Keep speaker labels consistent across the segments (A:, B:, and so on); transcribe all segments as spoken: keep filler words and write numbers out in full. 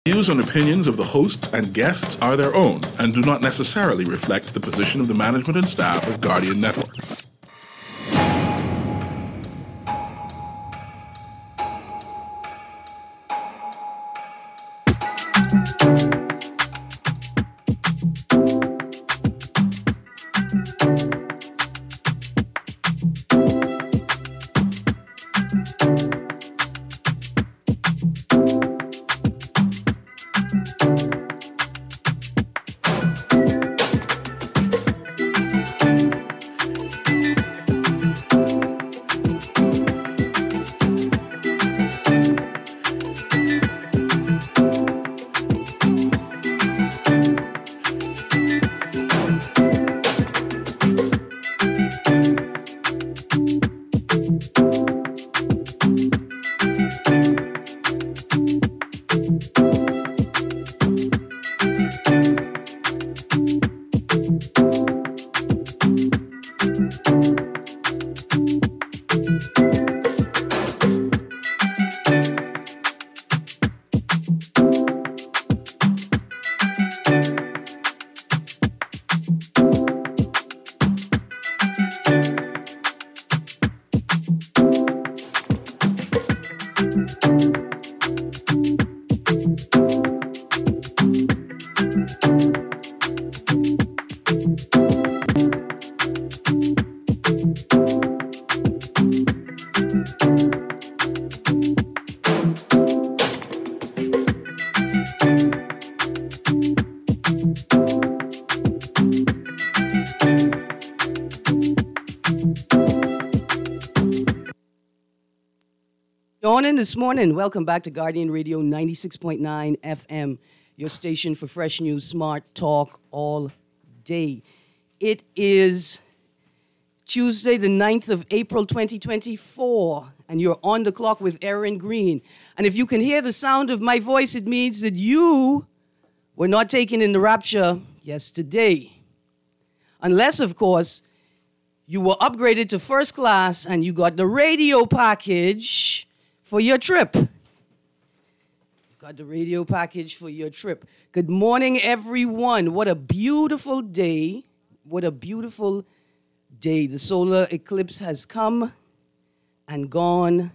A: Views and opinions of the host and guests are their own and do not necessarily reflect the position of the management and staff of Guardian Network.
B: This morning, welcome back to Guardian Radio ninety-six point nine F M, your station for fresh news, smart talk all day. It is Tuesday, the ninth of April, twenty twenty-four, and you're on the clock with Erin Green. And if you can hear the sound of my voice, it means that you were not taken in the rapture yesterday. Unless, of course, you were upgraded to first class and you got the radio package for your trip. Got the radio package for your trip. Good morning, everyone. What a beautiful day. What a beautiful day. The solar eclipse has come and gone.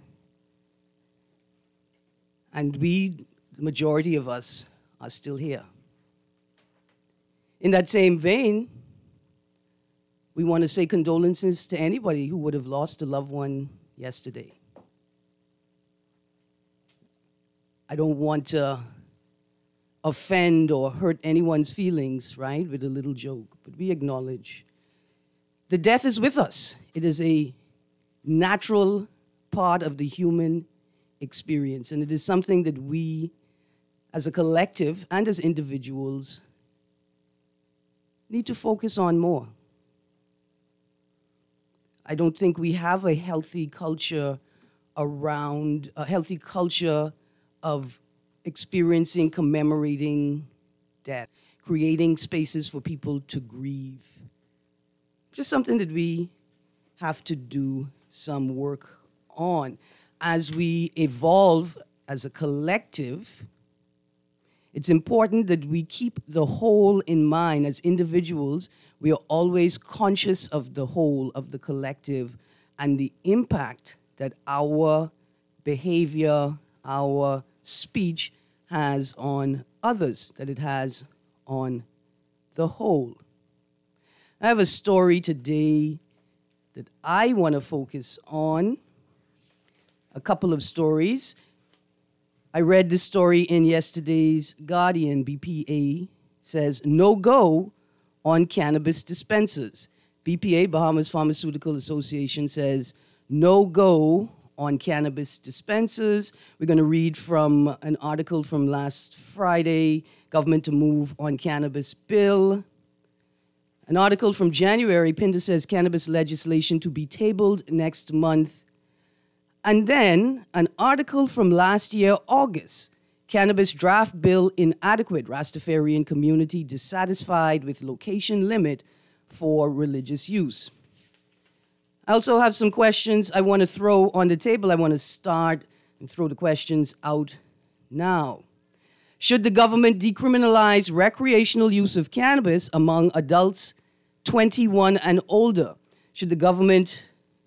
B: And we, the majority of us, are still here. In that same vein, we want to say condolences to anybody who would have lost a loved one yesterday. I don't want to offend or hurt anyone's feelings, right, with a little joke, but we acknowledge the death is with us. It is a natural part of the human experience, and it is something that we, as a collective and as individuals, need to focus on more. I don't think we have a healthy culture around, a healthy culture of experiencing, commemorating death, creating spaces for people to grieve. Just something that we have to do some work on. As we evolve as a collective, it's important that we keep the whole in mind. As individuals, we are always conscious of the whole, of the collective, and the impact that our behavior, our speech has on others, that it has on the whole. I have a story today that I want to focus on, a couple of stories. I read this story in yesterday's Guardian. B P A says, no go on cannabis dispensers. B P A, Bahamas Pharmaceutical Association, says, no go on cannabis dispensers. We're going to read from an article from last Friday, Government to Move on Cannabis Bill. An article from January, Pinda says cannabis legislation to be tabled next month. And then an article from last year, August, cannabis draft bill inadequate, Rastafarian community dissatisfied with location limit for religious use. I also have some questions I want to throw on the table. I want to start and throw the questions out now. Should the government decriminalize recreational use of cannabis among adults twenty-one and older? Should the government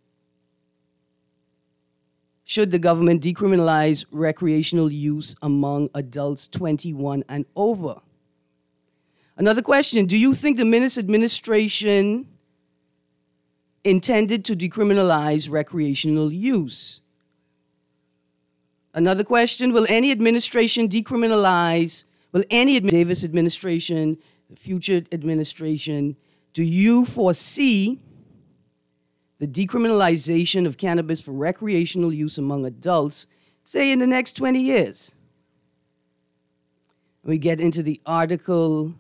B: Should the government decriminalize recreational use among adults twenty-one and over? Another question, do you think the Minnis administration intended to decriminalize recreational use? Another question, will any administration decriminalize, will any Davis administration, the future administration, do you foresee the decriminalization of cannabis for recreational use among adults, say in the next twenty years? We get into the article.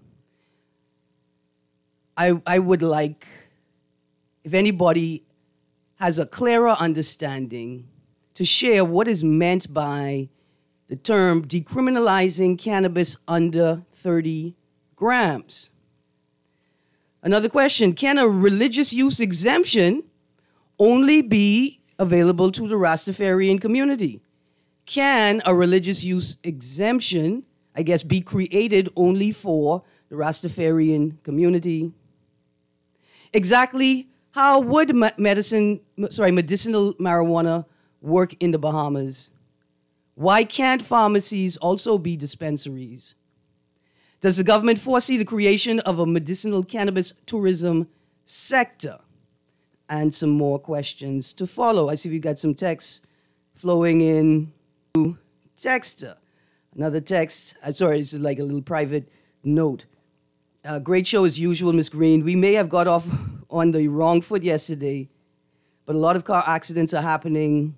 B: I, I would like, if anybody has a clearer understanding, to share what is meant by the term decriminalizing cannabis under thirty grams. Another question, can a religious use exemption only be available to the Rastafarian community? Can a religious use exemption, I guess, be created only for the Rastafarian community? Exactly how would medicine, sorry, medicinal marijuana work in the Bahamas? Why can't pharmacies also be dispensaries? Does the government foresee the creation of a medicinal cannabis tourism sector? And some more questions to follow. I see we've got some text flowing in to Texter. Another text, uh, sorry, it's like a little private note. Uh, great show as usual, Miz Green. We may have got off on the wrong foot yesterday, but a lot of car accidents are happening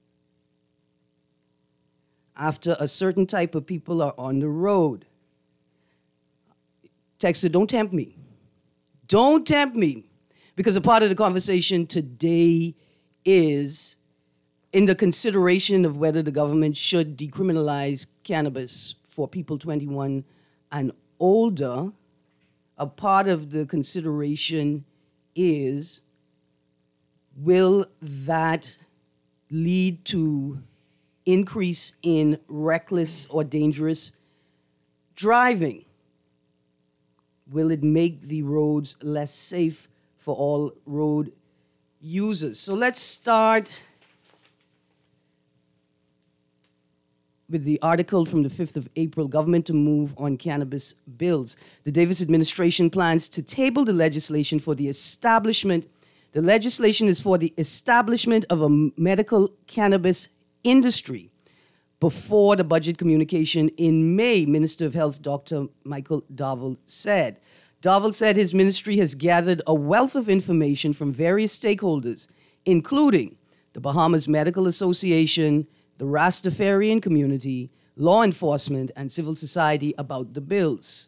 B: after a certain type of people are on the road. Texter, don't tempt me. Don't tempt me. Because a part of the conversation today is in the consideration of whether the government should decriminalize cannabis for people twenty-one and older. A part of the consideration is, will that lead to increase in reckless or dangerous driving? Will it make the roads less safe for all road users? So let's start with the article from the fifth of April, government to move on cannabis bills. The Davis administration plans to table the legislation for the establishment. The legislation is for the establishment of a medical cannabis industry. Before the budget communication in May, Minister of Health, Doctor Michael Darville said. Darville said his ministry has gathered a wealth of information from various stakeholders, including the Bahamas Medical Association, the Rastafarian community, law enforcement, and civil society about the bills.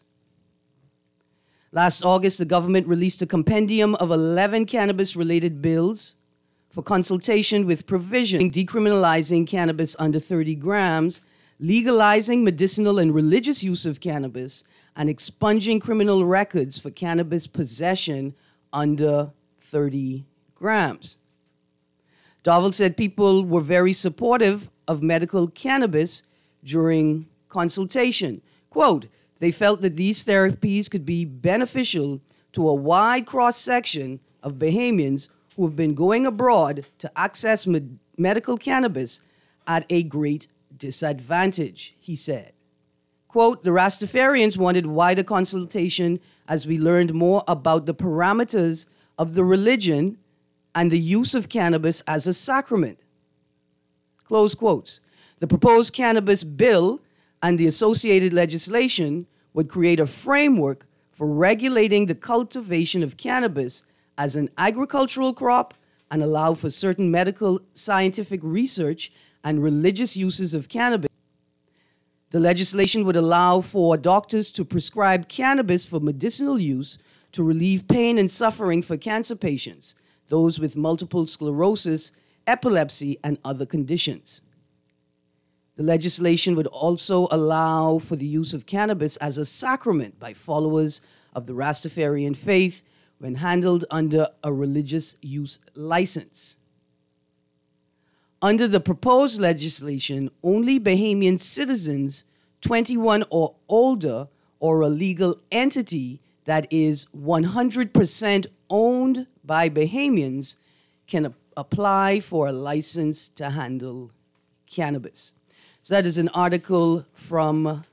B: Last August, the government released a compendium of eleven cannabis-related bills for consultation with provision decriminalizing cannabis under thirty grams, legalizing medicinal and religious use of cannabis, and expunging criminal records for cannabis possession under thirty grams. Darville said people were very supportive of medical cannabis during consultation. Quote, they felt that these therapies could be beneficial to a wide cross-section of Bahamians who have been going abroad to access med- medical cannabis at a great disadvantage, he said. Quote, the Rastafarians wanted wider consultation as we learned more about the parameters of the religion and the use of cannabis as a sacrament. Close quotes. The proposed cannabis bill and the associated legislation would create a framework for regulating the cultivation of cannabis as an agricultural crop and allow for certain medical, scientific research and religious uses of cannabis. The legislation would allow for doctors to prescribe cannabis for medicinal use to relieve pain and suffering for cancer patients, those with multiple sclerosis, epilepsy, and other conditions. The legislation would also allow for the use of cannabis as a sacrament by followers of the Rastafarian faith when handled under a religious use license. Under the proposed legislation, only Bahamian citizens twenty-one or older, or a legal entity that is one hundred percent owned by Bahamians can a- apply for a license to handle cannabis. So that is an article from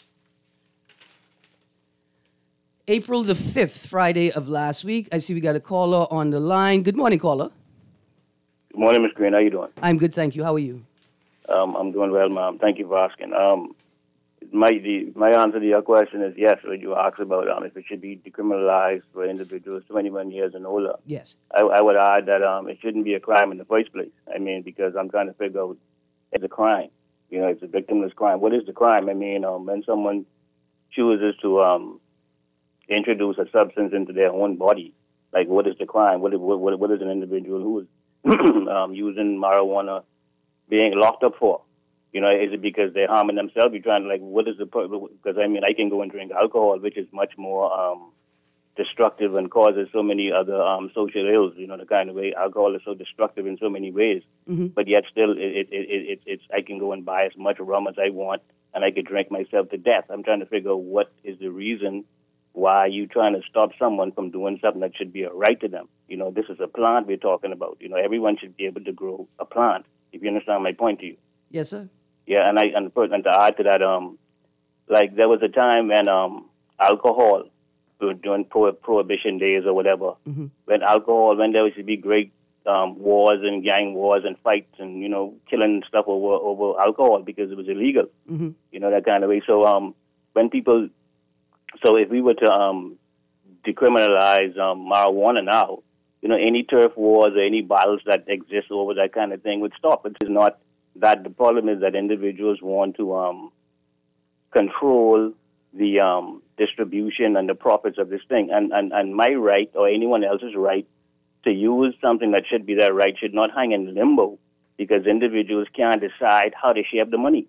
B: April the fifth, Friday of last week. I see we got a caller on the line. Good morning, caller.
C: Good morning, Miz Green. How you doing?
B: I'm good, thank you. How are you?
C: Um, I'm doing well, ma'am. Thank you for asking. Um, my the, my answer to your question is yes. When you asked about um, if it should be decriminalized for individuals twenty-one years and older,
B: Yes.
C: I, I would add that um, it shouldn't be a crime in the first place. I mean, because I'm trying to figure out it's a crime. You know, it's a victimless crime. What is the crime? I mean, um, when someone chooses to um, introduce a substance into their own body, like what is the crime? What what what, what is an individual who is um, using marijuana being locked up for? You know, is it because they're harming themselves? You're trying to, like, what is the, because I mean, I can go and drink alcohol, which is much more um, destructive and causes so many other um, social ills, you know, the kind of way alcohol is so destructive in so many ways. Mm-hmm. But yet still, it, it, it, it, it's, I can go and buy as much rum as I want and I could drink myself to death. I'm trying to figure out what is the reason why you trying to stop someone from doing something that should be a right to them. You know, this is a plant we're talking about. You know, everyone should be able to grow a plant, if you understand my point to you.
B: Yes, sir.
C: Yeah, and I and, and to add to that, um, like there was a time when um, alcohol, during pro- prohibition days or whatever, mm-hmm. when alcohol, when there used to be great um, wars and gang wars and fights and, you know, killing and stuff over over alcohol because it was illegal, mm-hmm. you know, that kind of way. So um, when people, so if we were to um, decriminalize um, marijuana now, you know, any turf wars or any battles that exist over that kind of thing would stop. It is not that the problem is that individuals want to um, control the um, distribution and the profits of this thing. And, and, and my right or anyone else's right to use something that should be their right should not hang in limbo because individuals can't decide how to share the money.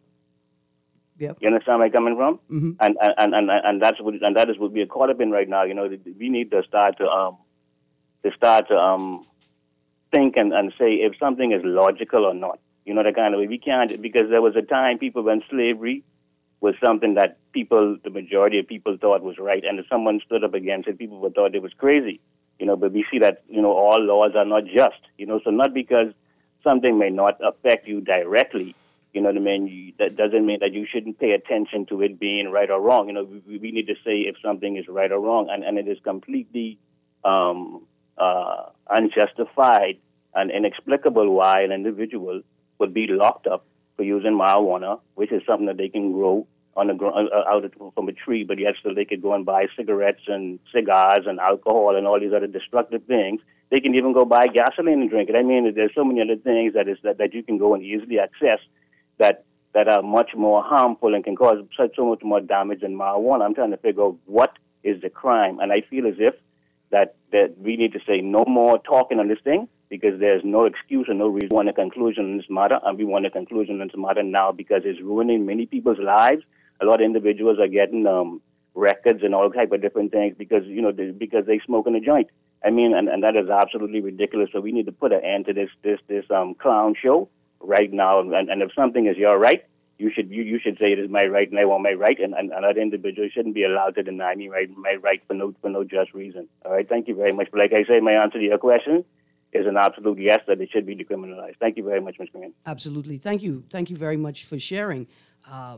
B: Yep.
C: You understand where I'm coming from?
B: Mm-hmm.
C: And, and, and, and, that's what, and that is what we are caught up in right now. You know, we need to start to, um, to, start to um, think and, and say if something is logical or not. You know, the kind of way we can't, because there was a time people when slavery was something that people, the majority of people thought was right. And if someone stood up against it, people would thought it was crazy. You know, but we see that, you know, all laws are not just, you know, so not because something may not affect you directly, you know what I mean? You, that doesn't mean that you shouldn't pay attention to it being right or wrong. You know, we, we need to say if something is right or wrong. And, and it is completely um, uh, unjustified and inexplicable why an individual would be locked up for using marijuana, which is something that they can grow on the gro- uh, out of, from a tree, but yet still they could go and buy cigarettes and cigars and alcohol and all these other destructive things. They can even go buy gasoline and drink it. I mean, there's so many other things that is that, that you can go and easily access that that are much more harmful and can cause such so much more damage than marijuana. I'm trying to figure out what is the crime, and I feel as if that that we need to say no more talking on this thing, because there's no excuse and no reason. We want a conclusion on this matter, and we want a conclusion on this matter now because it's ruining many people's lives. A lot of individuals are getting um, records and all type of different things because, you know, they, because they smoking a joint. I mean, and, and that is absolutely ridiculous. So we need to put an end to this this this um, clown show right now. And, and if something is your right, you should you, you should say it is my right and I want my right. And, and another individual shouldn't be allowed to deny me right, my right for no for no just reason. All right, thank you very much. But like I say, my answer to your question is an absolute yes, that it should be decriminalized. Thank you very much, Miz Green.
B: Absolutely. Thank you. Thank you very much for sharing. Uh,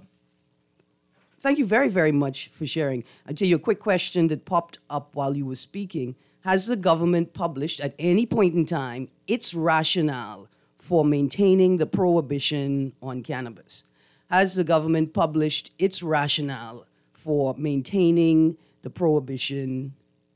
B: thank you very, very much for sharing. I'll tell you a quick question that popped up while you were speaking. Has the government published at any point in time its rationale for maintaining the prohibition on cannabis? Has the government published its rationale for maintaining the prohibition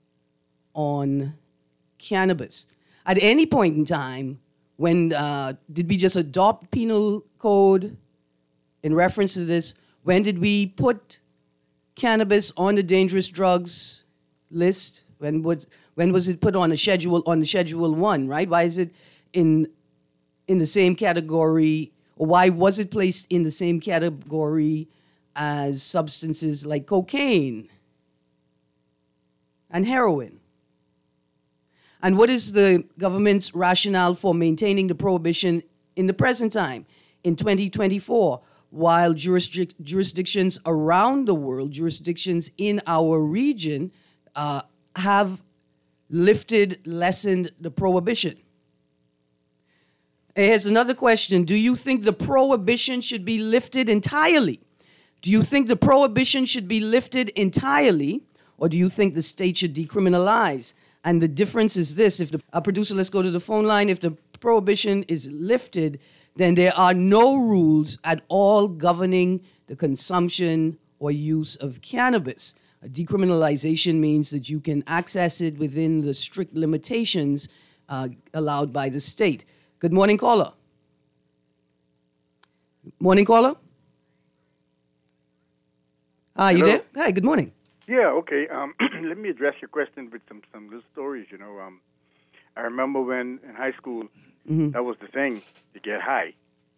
B: on cannabis? At any point in time, when uh, did we just adopt penal code in reference to this? When did we put cannabis on the dangerous drugs list? When would when was it put on a schedule on the schedule one? Right? Why is it in in the same category? Or why was it placed in the same category as substances like cocaine and heroin? And what is the government's rationale for maintaining the prohibition in the present time, in twenty twenty-four? while jurisdic- jurisdictions around the world, jurisdictions in our region, uh, have lifted, lessened the prohibition. Here's another question. Do you think the prohibition should be lifted entirely? Do you think the prohibition should be lifted entirely, or do you think the state should decriminalize? And the difference is this. If the uh, producer, let's go to the phone line. If the prohibition is lifted, then there are no rules at all governing the consumption or use of cannabis. A decriminalization means that you can access it within the strict limitations uh, allowed by the state. Good morning, caller. Morning, caller. Hi, you
D: Hello?
B: there? Hi, good morning.
D: Yeah, okay. Um, let me address your question with some, some little stories. You know, um, I remember when in high school, mm-hmm. that was the thing, to get high.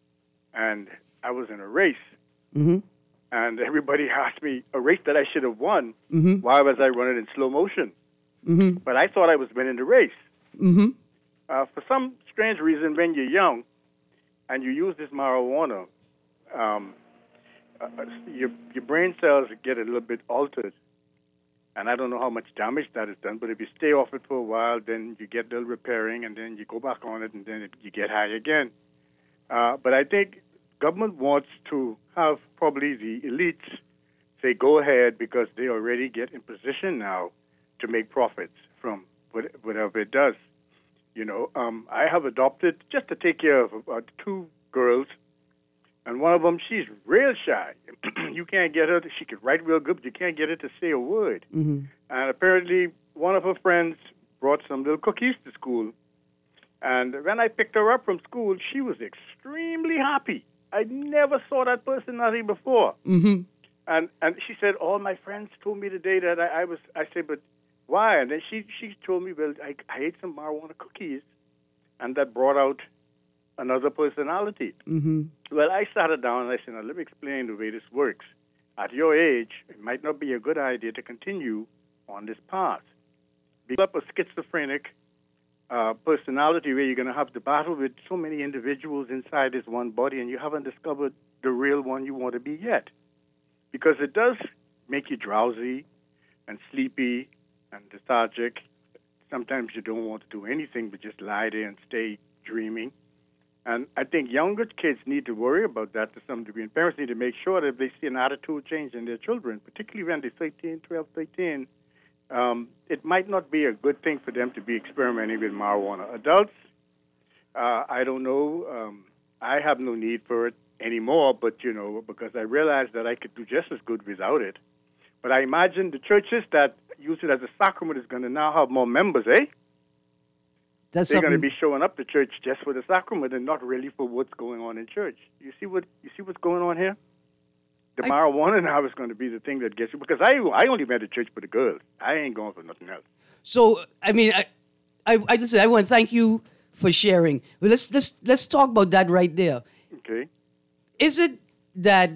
D: And I was in a race.
B: Mm-hmm.
D: And everybody asked me a race that I should have won.
B: Mm-hmm.
D: Why was I running in slow motion?
B: Mm-hmm.
D: But I thought I was winning the race.
B: Mm-hmm.
D: Uh, for some strange reason, when you're young and you use this marijuana, um, uh, your, your brain cells get a little bit altered. And I don't know how much damage that has done, but if you stay off it for a while, then you get a little repairing, and then you go back on it, and then it, you get high again. Uh, but I think government wants to have probably the elites say, go ahead, because they already get in position now to make profits from whatever it does. You know, um, I have adopted, just to take care of uh, two girls, and one of them, she's real shy. You can't get her, to, she could write real good, but you can't get her to say a word.
B: Mm-hmm.
D: And apparently, one of her friends brought some little cookies to school. And when I picked her up from school, she was extremely happy. I never saw that personality before.
B: Mm-hmm.
D: And and she said, all my friends told me today that I, I was, I said, but why? And then she, she told me, well, I, I ate some marijuana cookies, and that brought out another personality.
B: Mm-hmm.
D: Well, I sat her down and I said, now let me explain the way this works. At your age, it might not be a good idea to continue on this path. Develop a schizophrenic uh, personality where you're going to have to battle with so many individuals inside this one body, and you haven't discovered the real one you want to be yet. Because it does make you drowsy and sleepy and lethargic. Sometimes you don't want to do anything but just lie there and stay dreaming. And I think younger kids need to worry about that to some degree. And parents need to make sure that if they see an attitude change in their children, particularly when they're thirteen, twelve, thirteen, um, it might not be a good thing for them to be experimenting with marijuana. Adults, uh, I don't know. Um, I have no need for it anymore, but, you know, because I realized that I could do just as good without it. But I imagine the churches that use it as a sacrament is going to now have more members, eh?
B: That's
D: They're going to
B: something-
D: be showing up to church just for the sacrament and not really for what's going on in church. You see what you see what's going on here? The
B: I-
D: marijuana now is going to be the thing that gets you. Because I I only went to church for the girls. I ain't going for nothing else.
B: So, I mean, I, I, I listen. I want to thank you for sharing. But let's let's let's talk about that right there.
D: Okay.
B: Is it that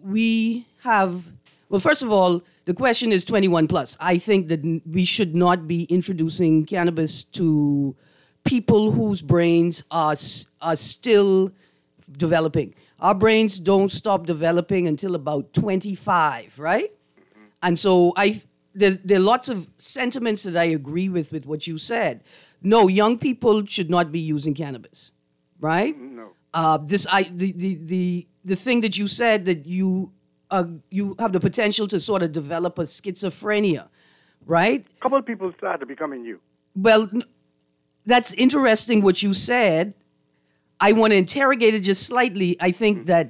B: we have? Well, first of all, the question is twenty-one plus. I think that n- we should not be introducing cannabis to people whose brains are s- are still developing. Our brains don't stop developing until about twenty-five, right? Mm-hmm. And so I there, there are lots of sentiments that I agree with with what you said. No, young people should not be using cannabis, right?
D: No.
B: Uh, this I the, the the the thing that you said that you uh, you have the potential to sort of develop a schizophrenia, right?
D: A couple of people started becoming you.
B: Well, n- that's interesting what you said. I want to interrogate it just slightly. I think that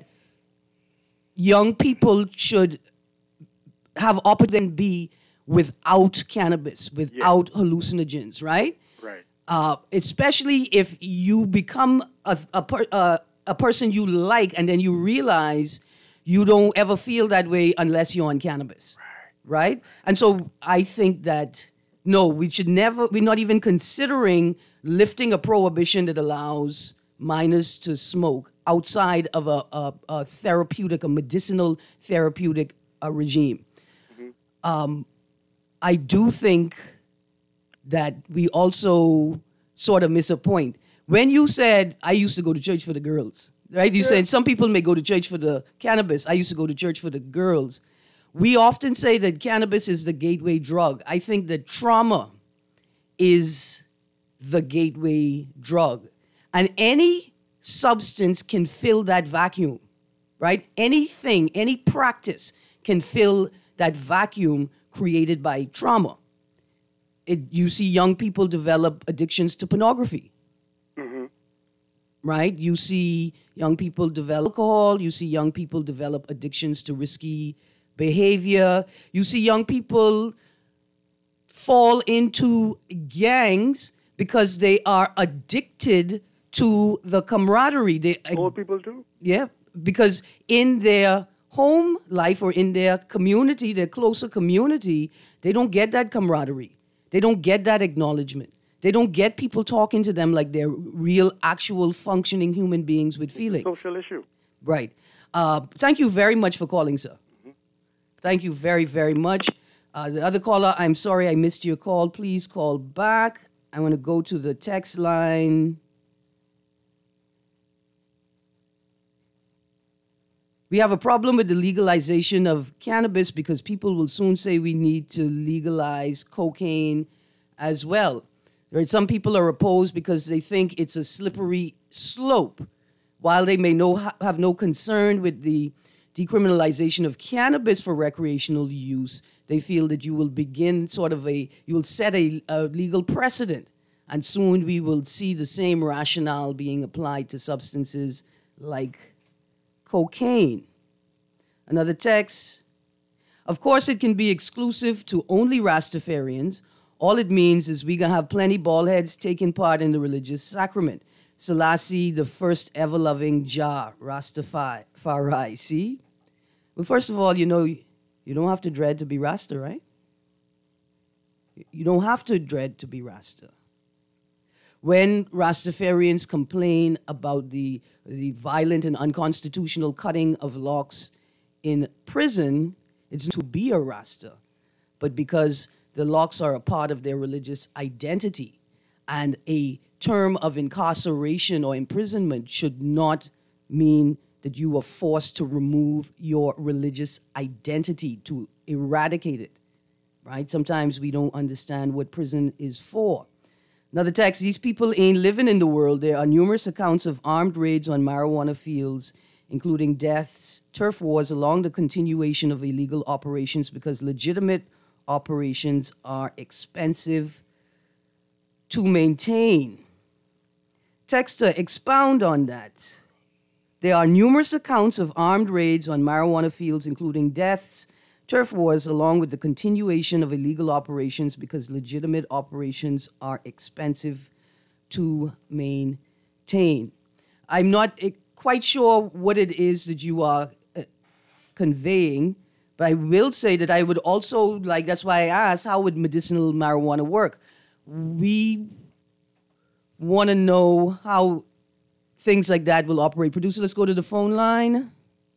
B: young people should have opportunity be without cannabis, without hallucinogens, right?
D: Right.
B: Uh, especially if you become a a, per, uh, a person you like, and then you realize you don't ever feel that way unless you're on cannabis, right? right? And so I think that no, we should never. We're not even considering lifting a prohibition that allows minors to smoke outside of a, a, a therapeutic, a medicinal therapeutic uh, regime. Mm-hmm. Um, I do think that we also sort of miss a point. When you said, I used to go to church for the girls, right? You're
E: Yeah.
B: saying some people may go to church for the cannabis. I used to go to church for the girls. We often say that cannabis is the gateway drug. I think that trauma is the gateway drug. And any substance can fill that vacuum, right? Anything, any practice can fill that vacuum created by trauma. It, you see young people develop addictions to pornography,
E: Mm-hmm.
B: right? You see young people develop alcohol. You see young people develop addictions to risky behavior. You see young people fall into gangs because they are addicted to the camaraderie. They,
E: Old people too.
B: yeah, because in their home life or in their community, their closer community, they don't get that camaraderie. They don't get that acknowledgement. They don't get people talking to them like they're real, actual, functioning human beings with feelings.
E: Social issue.
B: Right. Uh, thank you very much for calling, sir. Thank you very, very much. Uh, the other caller, I'm sorry I missed your call. Please call back. I want to go to the text line. We have a problem with the legalization of cannabis because people will soon say we need to legalize cocaine as well. Right? Some people are opposed because they think it's a slippery slope. While they may no, have no concern with the decriminalization of cannabis for recreational use, they feel that you will begin sort of a, you will set a, a legal precedent. And soon we will see the same rationale being applied to substances like cocaine. Another text. Of course, it can be exclusive to only Rastafarians. All it means is we're going to have plenty bald heads taking part in the religious sacrament. Selassie, the first ever-loving Jah, Rastafari. See? Well, first of all, you know, you don't have to dread to be Rasta, right? You don't have to dread to be Rasta. When Rastafarians complain about the, the violent and unconstitutional cutting of locks in prison, it's to be a Rasta, but because the locks are a part of their religious identity, and a term of incarceration or imprisonment should not mean that you are forced to remove your religious identity, to eradicate it, right? Sometimes we don't understand what prison is for. Another text, these people ain't living in the world. There are numerous accounts of armed raids on marijuana fields, including deaths, turf wars, along the continuation of illegal operations because legitimate operations are expensive to maintain. Texter, expound on that. There are numerous accounts of armed raids on marijuana fields, including deaths, turf wars, along with the continuation of illegal operations because legitimate operations are expensive to maintain. I'm not uh, quite sure what it is that you are uh, conveying, but I will say that I would also, like, that's why I asked, how would medicinal marijuana work? We want to know how things like that will operate. Producer, let's go to the phone line.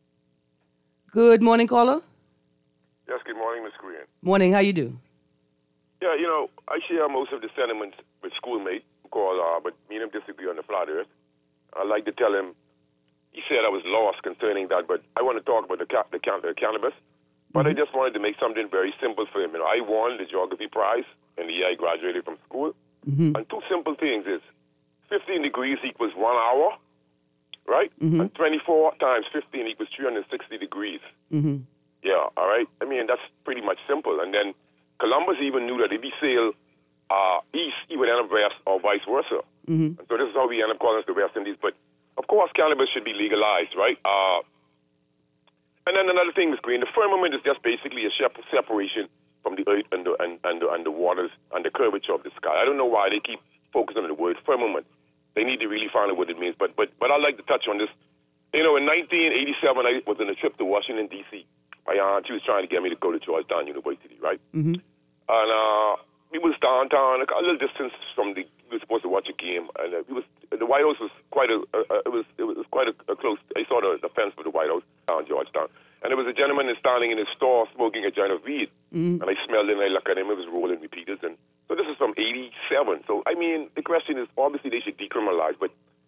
B: Good morning, caller.
F: Yes, good morning, Miz Green.
B: Morning, how you do?
F: Yeah, you know, I share most of the sentiments with schoolmate called, uh, but me and him disagree on the flat earth. I like to tell him, he said I was lost concerning that, but I want to talk about the, ca- the, ca- the cannabis. But mm-hmm. I just wanted to make something very simple for him. You know, I won the geography prize in the year I graduated from school. Mm-hmm. And two simple things is fifteen degrees equals one hour, right? Mm-hmm. And twenty-four times fifteen equals three hundred sixty degrees. Mm-hmm. Yeah, all right? I mean, that's pretty much simple. And then Columbus even knew that if he sailed uh, east, he would end up west or vice versa. Mm-hmm. And so this is how we end up calling us the West Indies. But, of course, cannabis should be legalized, right? Uh, and then another thing, Miz Green, the firmament is just basically a separation from the earth and the, and, and, the, and the waters and the curvature of the sky. I don't know why they keep focusing on the word firmament. They need to really find out what it means. But, but, but I'd like to touch on this. You know, in nineteen eighty-seven, I was on a trip to Washington, D C My aunt, she was trying to get me to go to Georgetown University, right? Mm-hmm. And uh, we was downtown, a little distance from the. We were supposed to watch a game, and uh, we was the White House was quite a. Uh, it was it was quite a, a close. I saw the, the fence for the White House down Georgetown, and there was a gentleman standing in his store smoking a joint of weed, mm-hmm. and I smelled it, and I looked at him. It was rolling repeaters, and so this is from eighty-seven. So I mean, the question is obviously they should decriminalize, but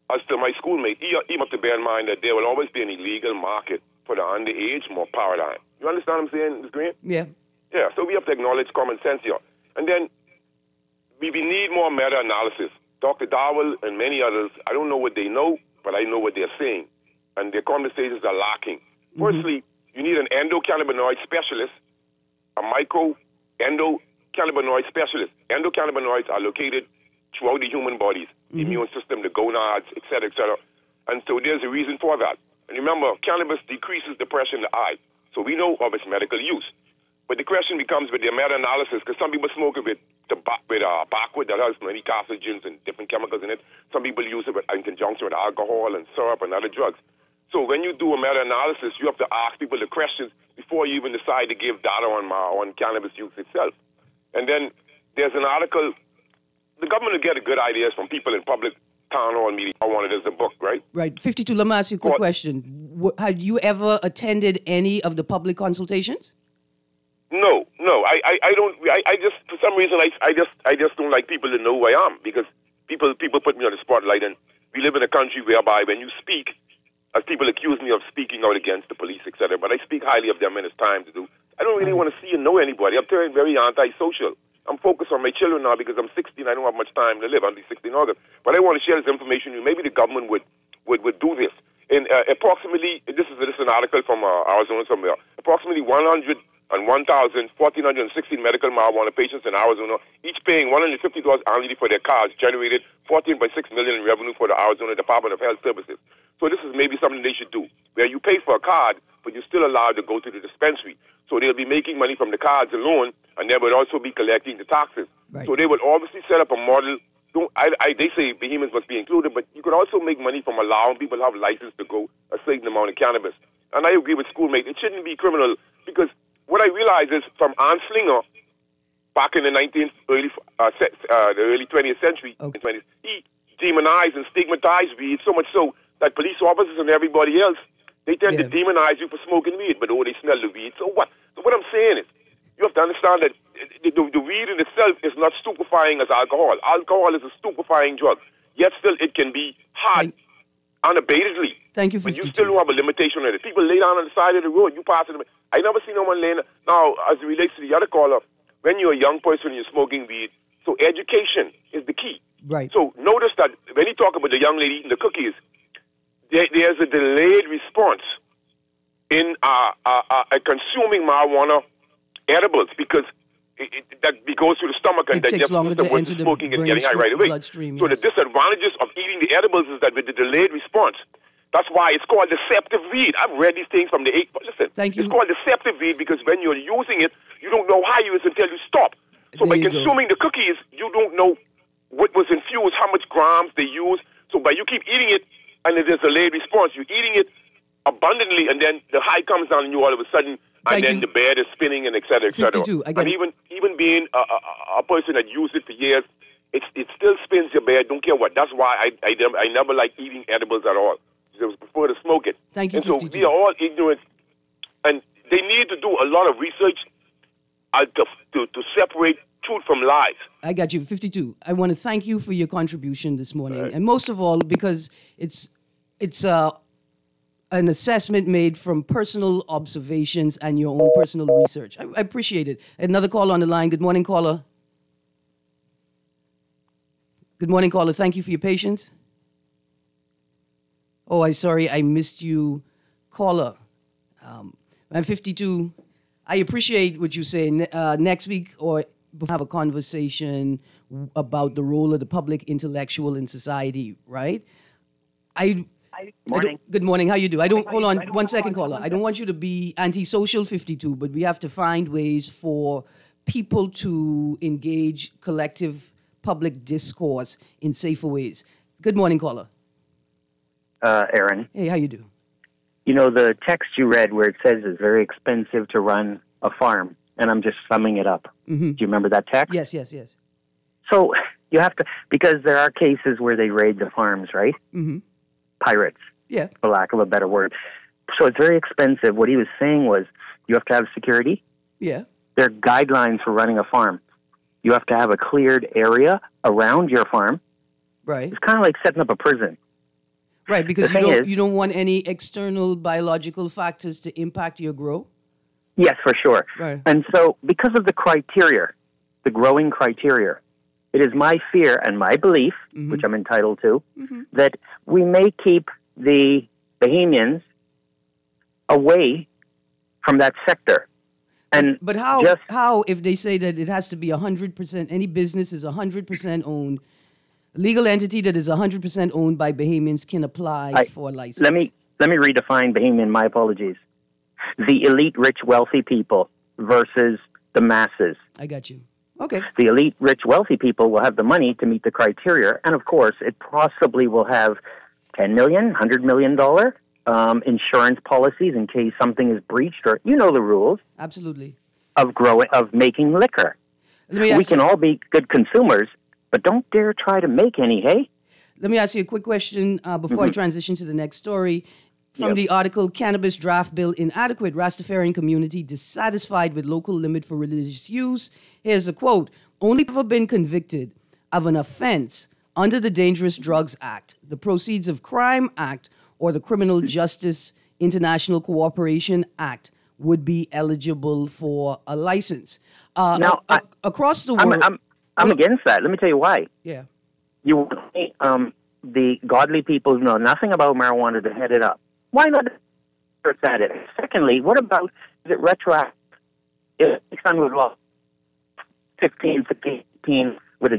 F: as to my schoolmate, he, he must have bear in mind that there will always be an illegal market for the underage more paradigm. You understand what I'm saying, Miz Green?
B: Yeah.
F: Yeah, so we have to acknowledge common sense here. And then we, we need more meta-analysis. Doctor Darwell and many others, I don't know what they know, but I know what they're saying. And their conversations are lacking. Mm-hmm. Firstly, you need an endocannabinoid specialist, a micro-endocannabinoid specialist. Endocannabinoids are located throughout the human bodies, the mm-hmm. immune system, the gonads, et cetera, et cetera. And so there's a reason for that. And remember, cannabis decreases depression in the eye. So we know of its medical use. But the question becomes with the meta-analysis, because some people smoke it with, the, with uh, backward that has many carcinogens and different chemicals in it. Some people use it with, in conjunction with alcohol and syrup and other drugs. So when you do a meta-analysis, you have to ask people the questions before you even decide to give data on, on cannabis use itself. And then there's an article, the government will get a good ideas from people in public town hall meetings. I wanted as a book, right?
B: Right. fifty-two, let me ask you a quick
F: What?
B: question. W- Had you ever attended any of the public consultations?
F: No, no, I, I, I don't. I, I just for some reason I, I just I just don't like people to know who I am because people people put me on the spotlight, and we live in a country whereby when you speak, as people accuse me of speaking out against the police, et cetera, but I speak highly of them when it's time to do. I don't really want to see and know anybody. I'm turning very anti-social. I'm focused on my children now because I'm sixteen. I don't have much time to live. I'll be sixteen in August, but I want to share this information with you. Maybe the government would would, would do this. And uh, approximately, this is this is an article from uh, Arizona somewhere. Approximately one hundred. And one thousand one hundred sixteen medical marijuana patients in Arizona, each paying one hundred fifty dollars annually for their cars, generated fourteen point six million dollars in revenue for the Arizona Department of Health Services. So this is maybe something they should do, where you pay for a card, but you're still allowed to go to the dispensary. So they'll be making money from the cards alone, and they would also be collecting the taxes.
B: Right.
F: So they would obviously set up a model. Don't, I, I, they say behemoths must be included, but you could also make money from allowing people to have license to go a certain amount of cannabis. And I agree with schoolmate. It shouldn't be criminal because what I realize is from Anslinger, back in the nineteenth, early, uh, uh, the early twentieth century,
B: okay.
F: he demonized and stigmatized weed so much so that police officers and everybody else, they tend
B: yeah.
F: to demonize you for smoking weed, but oh, they smell the weed. So what? So what I'm saying is, you have to understand that the, the, the weed in itself is not stupefying as alcohol. Alcohol is a stupefying drug, yet still it can be hard. Thank- unabatedly.
B: Thank you,
F: But you
B: fifty-two.
F: still don't have a limitation on it. People lay down on the side of the road, you pass it. I never see no one laying. Now, as it relates to the other caller, when you're a young person and you're smoking weed, so education is the key.
B: Right.
F: So notice that when you talk about the young lady eating the cookies, there, there's a delayed response in uh, uh, uh, consuming marijuana edibles because It, it, that goes through the stomach and
B: it takes longer to enter the
F: smoking and getting high right away.
B: Bloodstream,
F: so
B: yes.
F: the disadvantages of eating the edibles is that with the delayed response, that's why it's called deceptive weed. I've read these things from the eight. Listen,
B: Thank you.
F: It's called deceptive weed because when you're using it, you don't know how you is until you stop. So
B: There
F: by
B: you
F: consuming
B: go.
F: the cookies, you don't know what was infused, how much grams they use. So by you keep eating it, and there's a delayed response, you're eating it abundantly, and then the high comes down on you all of a sudden, and
B: Thank
F: then
B: you.
F: the bed is spinning, and et cetera, et cetera.
B: fifty-two, I get
F: and
B: it.
F: even even being a, a, a person that used it for years, it, it still spins your bed, don't care what. That's why I, I, I never like eating edibles at all. I prefer to smoke it.
B: Thank you,
F: And so
B: fifty-two.
F: we are all ignorant, and they need to do a lot of research uh, to, to, to separate truth from lies.
B: I got you, fifty-two. I want to thank you for your contribution this morning,
F: Right.
B: and most of all because it's it's uh, an assessment made from personal observations and your own personal research. I, I appreciate it. Another caller on the line. Good morning, caller. Good morning, caller. Thank you for your patience. Oh, I'm sorry, I missed you, caller. Um, I'm fifty-two. I appreciate what you say. Ne- Uh, next week, or we'll have a conversation w- about the role of the public intellectual in society, right? I. I don't-
E: Morning.
B: good morning. How you do? I don't. Hold on. One second, caller. I don't want you to be antisocial, fifty-two, but we have to find ways for people to engage collective public discourse in safer ways. Good morning, caller.
E: Uh, Aaron,
B: Hey, how you do?
E: you know the text you read where it says it's very expensive to run a farm, and I'm just summing it up.
B: Mm-hmm.
E: Do you remember that text?
B: Yes, yes, yes.
E: So you have to, because there are cases where they raid the farms, right?
B: Mm-hmm.
E: Pirates,
B: Yeah.
E: for lack of a better word. So it's very expensive. What he was saying was you have to have security.
B: Yeah.
E: There are guidelines for running a farm. You have to have a cleared area around your farm.
B: Right.
E: It's kind of like setting up a prison.
B: Right, because
E: The
B: you
E: thing
B: don't
E: is-
B: you don't want any external biological factors to impact your grow.
E: Yes, for sure.
B: Right.
E: And so, because of the criteria, the growing criteria, it is my fear and my belief,
B: Mm-hmm.
E: which I'm entitled to, that we may keep the Bahamians away from that sector. And
B: But how
E: just
B: how if they say that it has to be one hundred percent, any business is one hundred percent owned, a legal entity that is one hundred percent owned by Bahamians can apply
E: I-
B: for a license.
E: let me let me redefine Bahamian. My apologies. The elite, rich, wealthy people versus the masses.
B: I got you. Okay.
E: The elite, rich, wealthy people will have the money to meet the criteria, and of course, it possibly will have ten million, one hundred million dollar um, insurance policies in case something is breached, or you know the rules
B: Absolutely.
E: of growing of making liquor.
B: Let me
E: We
B: ask
E: can
B: you,
E: all be good consumers, but don't dare try to make any. Hey,
B: let me ask you a quick question uh, before
E: Mm-hmm.
B: I transition to the next story. From the article, Cannabis Draft Bill Inadequate, Rastafarian Community Dissatisfied with Local Limit for Religious Use. Here's a quote. Only ever been convicted of an offense under the Dangerous Drugs Act, the Proceeds of Crime Act, or the Criminal Justice International Cooperation Act would be eligible for a license. Uh,
E: Now,
B: a- a-
E: I-
B: across the
E: I'm
B: world.
E: I'm, I'm against that. Let me tell you why.
B: yeah.
E: You want um, the godly people who know nothing about marijuana to head it up. Why not at it? Secondly, what about is it retroactive? If my son was lost fifteen, fifteen with a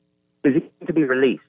E: is he going to be released?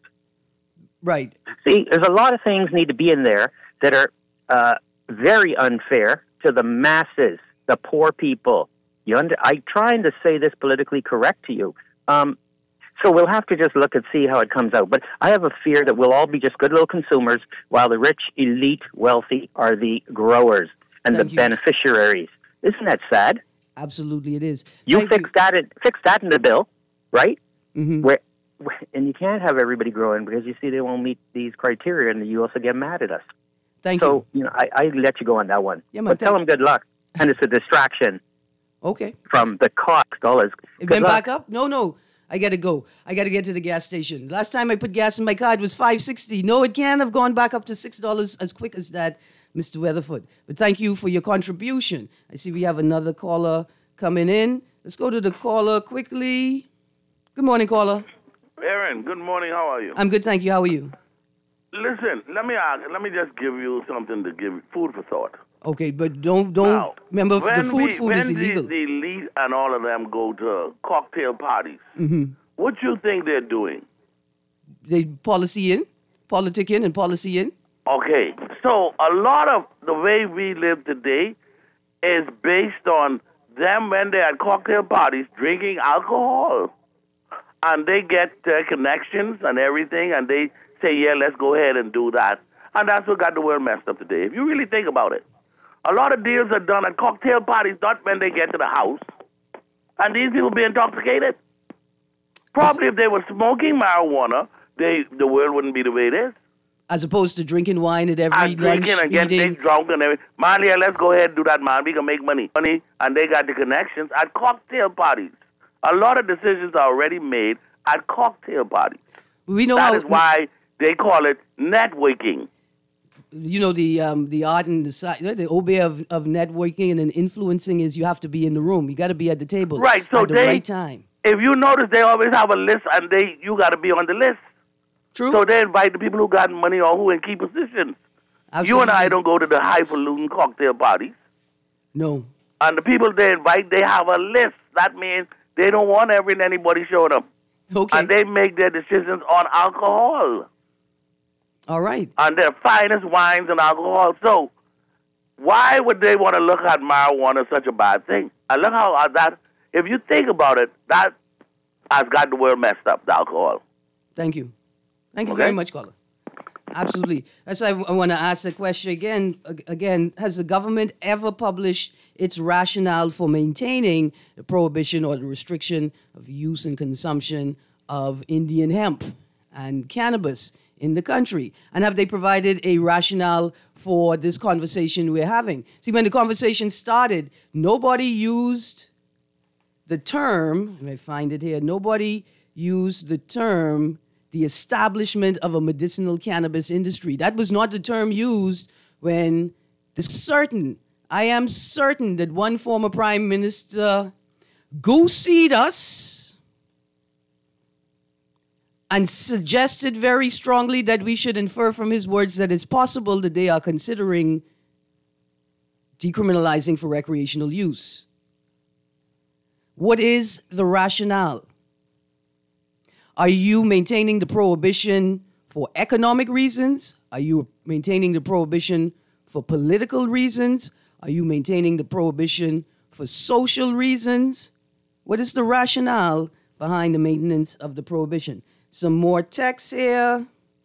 B: Right.
E: See, there's a lot of things need to be in there that are uh, very unfair to the masses, the poor people. You under, I'm trying to say this politically correct to you. Um, so we'll have to just look and see how it comes out. But I have a fear that we'll all be just good little consumers while the rich, elite, wealthy are the growers and
B: Thank
E: the
B: you.
E: beneficiaries. Isn't that sad?
B: Absolutely, it is.
E: You
B: Thank
E: fix that in, fix that in the bill, right?
B: Mhm.
E: Where, where and you can't have everybody growing because you see they won't meet these criteria, and you also get mad at us.
B: Thank
E: So
B: you.
E: you know, I, I let you go on that one.
B: Yeah, man,
E: but tell them
B: thank-
E: good luck, and it's a distraction
B: Okay.
E: from the cost dollars.
B: It
E: Good
B: went
E: luck.
B: back up? No, no. I gotta go. I gotta get to the gas station. Last time I put gas in my car, it was five sixty. No, it can't have gone back up to six dollars as quick as that, Mister Weatherford. But thank you for your contribution. I see we have another caller coming in. Let's go to the caller quickly. Good morning, caller.
G: Aaron, good morning. How are you?
B: I'm good, thank you. How are you?
G: Listen, let me ask, let me just give you something to give you food for thought.
B: Okay, but don't don't
G: Now,
B: remember the
G: when
B: food
G: we,
B: food
G: when
B: is illegal.
G: The, the elite and all of them go to cocktail parties.
B: Mm-hmm.
G: What you think they're doing?
B: They policy in, politic in, and policy in.
G: Okay, so a lot of the way we live today is based on them when they're at cocktail parties drinking alcohol. And they get their connections and everything, and they say, yeah, let's go ahead and do that. And that's what got the world messed up today. If you really think about it, a lot of deals are done at cocktail parties, not when they get to the house. And these people be intoxicated. Probably if they were smoking marijuana, they the world wouldn't be the way it is.
B: As opposed to drinking wine at every
G: And
B: lunch
G: drinking and
B: meeting.
G: getting drunk and everything. Man, yeah, let's go ahead and do that, man. We can make money. Money, and they got the connections at cocktail parties. A lot of decisions are already made at cocktail parties.
B: We know
G: That
B: how,
G: is why they call it networking.
B: you know the um the art and the sci- the obey of, of networking and influencing is you have to be in the room. You got to be at the table
G: Right, so
B: at the
G: they-
B: right time.
G: If you notice, they always have a list, and they you got to be on the list.
B: True.
G: So they invite the people who got money or who in key positions.
B: Absolutely.
G: You and I don't go to the highfalutin cocktail parties.
B: No.
G: And the people they invite, they have a list. That means they don't want every and anybody showing up.
B: Okay.
G: And they make their decisions on alcohol
B: All right.
G: and their finest wines and alcohol. So why would they want to look at marijuana as such a bad thing? And look how uh, that, if you think about it, that has got the world messed up, the alcohol.
B: Thank you. Thank you
G: Okay.
B: very much, caller. Absolutely. That's why I, I want to ask the question again. ag- Again, has the government ever published its rationale for maintaining the prohibition or the restriction of use and consumption of Indian hemp and cannabis in the country? And have they provided a rationale for this conversation we're having? See, when the conversation started, nobody used the term, let me find it here, nobody used the term the establishment of a medicinal cannabis industry. That was not the term used when the certain, I am certain that one former prime minister gooseyed us and suggested very strongly that we should infer from his words that it's possible that they are considering decriminalizing for recreational use. What is the rationale? Are you maintaining the prohibition for economic reasons? Are you maintaining the prohibition for political reasons? Are you maintaining the prohibition for social reasons? What is the rationale behind the maintenance of the prohibition? Some more text here.